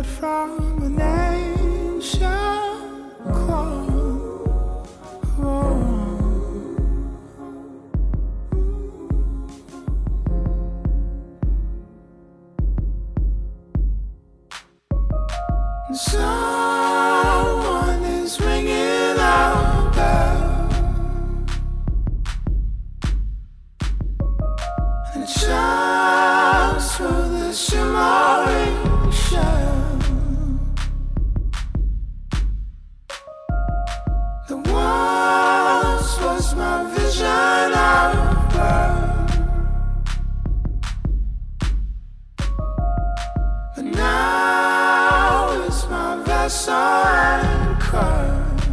blood from an ancient clone. And someone is ringing our bell, and it shines through the shimmering shell. The once was my vision of birth, but now it's my vessel anchored,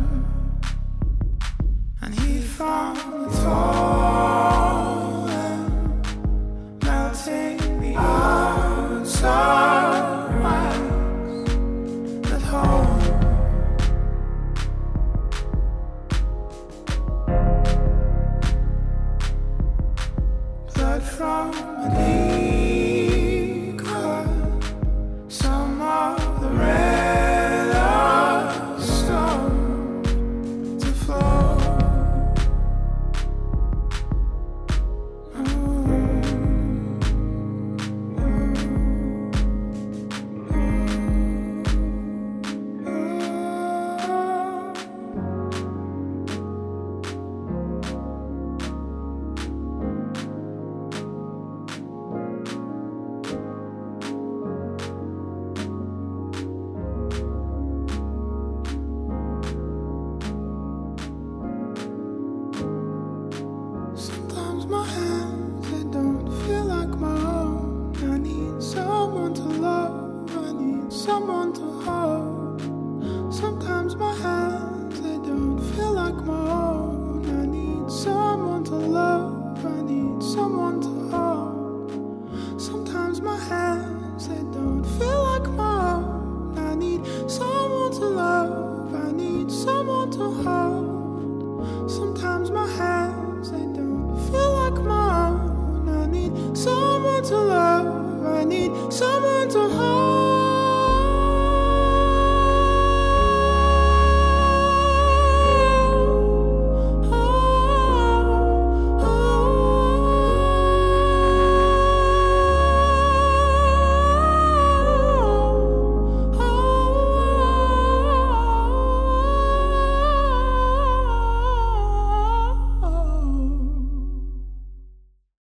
and he found the falling, melting the outside wax that hold. Blood from an eagle, some of the red stone to flow. Sometimes my hands, they don't feel like my own. I need someone to love, I need someone to hold. Sometimes my hands, they don't feel like my own. I need someone to love, I need someone to hold. Sometimes my hands, they don't feel like my own. I need someone to love, I need someone to hold. Sometimes my hands, they don't feel like my own. I need someone to love, I need someone to hold.